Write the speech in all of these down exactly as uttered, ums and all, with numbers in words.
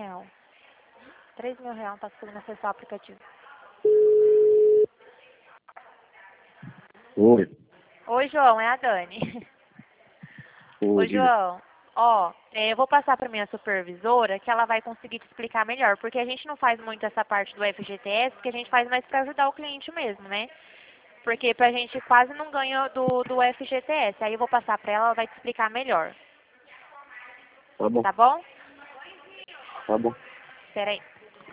reais. três mil reais, não tá conseguindo acessar o aplicativo. Oi. Oi, João, é a Dani. Oi, Ô, diga. João, ó, é, eu vou passar para minha supervisora que ela vai conseguir te explicar melhor, porque a gente não faz muito essa parte do F G T S, porque a gente faz mais para ajudar o cliente mesmo, né? Porque pra gente quase não ganha do, do F G T S. Aí eu vou passar para ela, ela vai te explicar melhor. Tá bom, Tá bom? tá bom. Espera aí.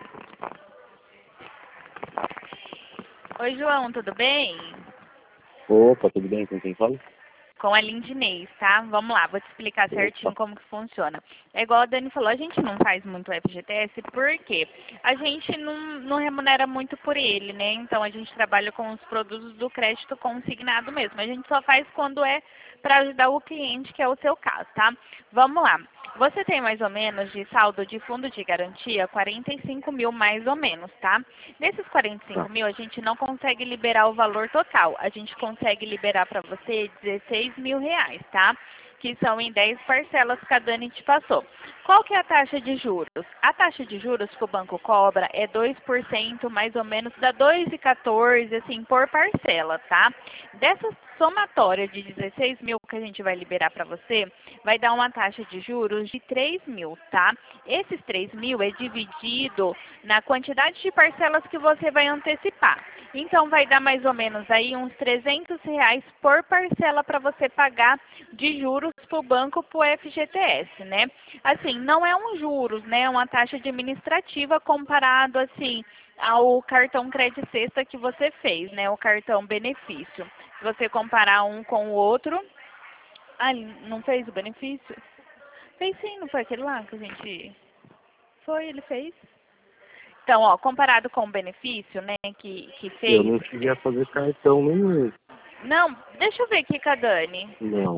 Oi, João, tudo bem? Opa, tudo bem? Com quem fala? Com a Lindinês, tá? Vamos lá, vou te explicar certinho Opa. como que funciona. É igual a Dani falou, a gente não faz muito F G T S porque a gente não, não remunera muito por ele, né? Então a gente trabalha com os produtos do crédito consignado mesmo. A gente só faz quando é para ajudar o cliente, que é o seu caso, tá? Vamos lá. Você tem mais ou menos de saldo de fundo de garantia quarenta e cinco mil mais ou menos, tá? Nesses quarenta e cinco Tá. mil a gente não consegue liberar o valor total. A gente consegue liberar para você dezesseis mil reais, tá? Que são em dez parcelas que a Dani te passou. Qual que é a taxa de juros? A taxa de juros que o banco cobra é dois por cento, mais ou menos, dá dois vírgula quatorze, assim, por parcela, tá? Dessa somatória de dezesseis mil que a gente vai liberar para você, vai dar uma taxa de juros de três mil, tá? Esses três mil é dividido na quantidade de parcelas que você vai antecipar. Então, vai dar mais ou menos aí uns trezentos reais por parcela para você pagar de juros para o banco, para o F G T S, né? Assim, não é um juros, né? É uma taxa administrativa comparado, assim, ao cartão crédito sexta que você fez, né? O cartão benefício. Se você comparar um com o outro... Ah, ele não fez o benefício? Fez sim, não foi aquele lá que a gente... Foi, ele fez. Então, ó, comparado com o benefício, né, que, que Eu fez... não cheguei a fazer cartão nenhum. Não, deixa eu ver aqui com a Dani. Não.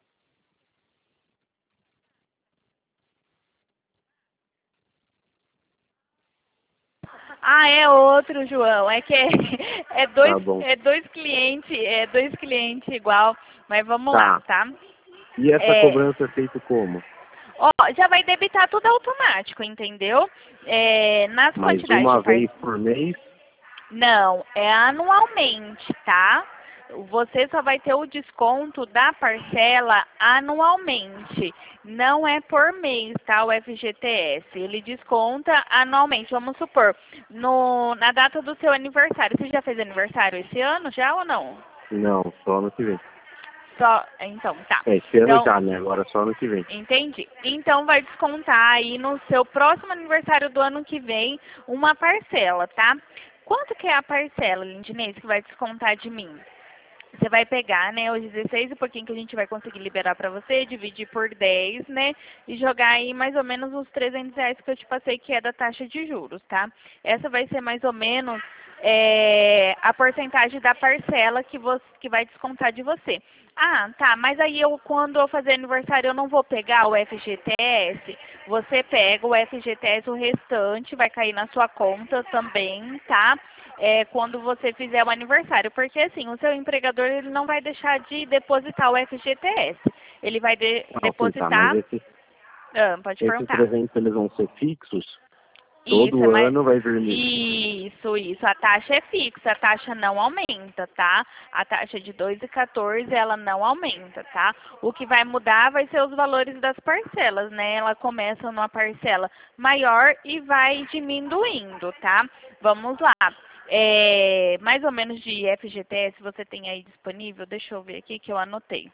Ah, é outro, João. É que é, é dois, Tá bom. é dois clientes, é dois clientes igual. Mas vamos lá, Tá. tá? E essa É, cobrança é feita como? ó, já vai debitar tudo automático, entendeu? É, nas Mais quantidades de uma par... vez por mês? Não, é anualmente, tá? Você só vai ter o desconto da parcela anualmente. Não é por mês, tá? O F G T S. Ele desconta anualmente. Vamos supor, no, na data do seu aniversário. Você já fez aniversário esse ano, já ou não? Não, só ano que vem. Só, então, tá. É, esse ano Então, já, né? Agora só ano que vem. entendi. Então vai descontar aí no seu próximo aniversário do ano que vem uma parcela, tá? Quanto que é a parcela, Lindinês, que vai descontar de mim? Você vai pegar, né, os dezesseis e pouquinho que a gente vai conseguir liberar para você, dividir por dez, né, e jogar aí mais ou menos os trezentos reais que eu te passei, que é da taxa de juros, tá? Essa vai ser mais ou menos é, a porcentagem da parcela que, você, que vai descontar de você. Ah, tá, mas aí eu, quando eu fazer aniversário, eu não vou pegar o F G T S? Você pega o F G T S, o restante vai cair na sua conta também, tá? É, quando você fizer o aniversário, porque assim, o seu empregador ele não vai deixar de depositar o F G T S. Ele vai de, Ah, ok, tá. Mas depositar... esses, Ah, pode esses perguntar. trezentos eles vão ser fixos? Isso, é Todo mais... ano vai vir nisso. Isso, isso. A taxa é fixa, a taxa não aumenta, tá? A taxa de dois vírgula quatorze, ela não aumenta, tá? O que vai mudar vai ser os valores das parcelas, né? Ela começa numa parcela maior e vai diminuindo, tá? Vamos lá. É, mais ou menos de F G T S você tem aí disponível? Deixa eu ver aqui que eu anotei.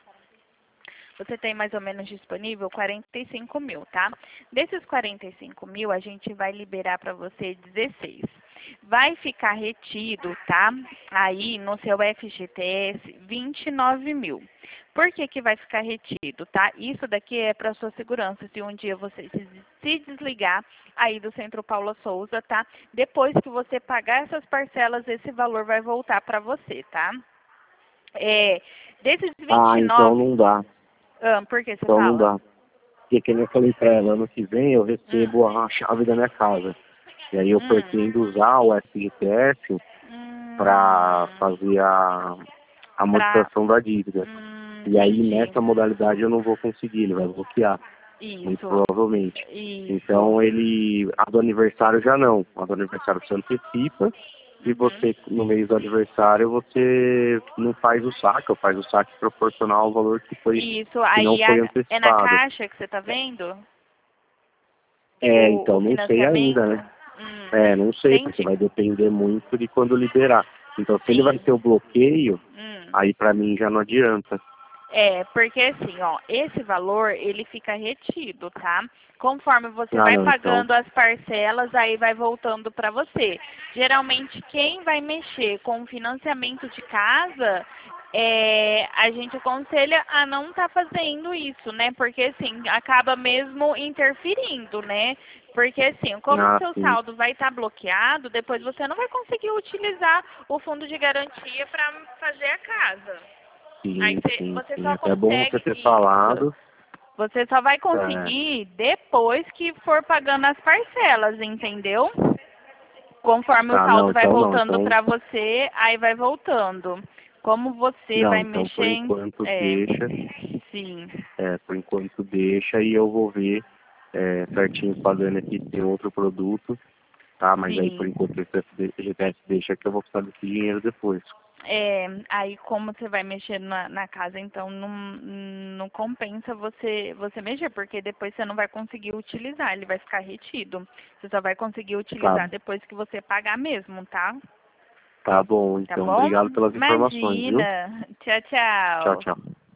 Você tem mais ou menos disponível quarenta e cinco mil, tá? Desses quarenta e cinco mil, a gente vai liberar para você dezesseis. Vai ficar retido, tá? Aí no seu F G T S, vinte e nove mil. Por que que vai ficar retido, tá? Isso daqui é para sua segurança, se um dia você se, se desligar aí do Centro Paula Souza, tá? Depois que você pagar essas parcelas, esse valor vai voltar para você, tá? É, desses Ah, então vinte e nove... não dá. Ah, por que você Então não fala? dá. Porque que nem eu falei pra ela, ano que vem eu Hum, recebo a chave da minha casa. E aí eu hum, pretendo usar o F G T S para hum, fazer a pra... amortização da dívida. Hum, E aí entendi. nessa modalidade eu não vou conseguir, ele vai bloquear. Isso. Muito provavelmente. Isso. Então ele. A do aniversário já não. A do aniversário você antecipa. E você, no mês do aniversário, você não faz o saque, ou faz o saque proporcional ao valor que foi. Isso, que aí não foi a, antecipado. é na Caixa que você tá vendo? É, O, então o não sei ainda, né? Hum, É, não sei, entendi. porque vai depender muito de quando liberar. Então, se Sim. ele vai ter o bloqueio, Hum. aí pra mim já não adianta. É, porque assim, ó, esse valor, ele fica retido, tá? Conforme você Ah, vai não, pagando então. as parcelas, aí vai voltando para você. Geralmente, quem vai mexer com financiamento de casa, é, a gente aconselha a não estar tá fazendo isso, né? Porque, assim, acaba mesmo interferindo, né? Porque, assim, como o Ah, seu sim. saldo vai estar tá bloqueado, depois você não vai conseguir utilizar o fundo de garantia para fazer a casa. Aí Sim, cê, sim, você sim. só Até bom você consegue ter isso. falado. Você só vai É, conseguir depois que for pagando as parcelas, entendeu? Conforme o tá, saldo não, vai então não. voltando Então, para você, aí vai voltando. Como você não, vai então por mexer, enquanto é, deixa. sim, É, por enquanto deixa e eu vou ver é, certinho com a Dani aqui se tem outro produto, tá? Mas aí por sim. enquanto esse G P S deixa que eu vou precisar desse dinheiro depois. É, aí como você vai mexer na, na casa, então não, não compensa você, você mexer, porque depois você não vai conseguir utilizar, ele vai ficar retido. Você só vai conseguir Tá, utilizar depois que você pagar mesmo, tá? tá bom, Tá então. bom? Obrigado pelas informações, viu? Imagina. Tchau, Tchau, tchau. tchau.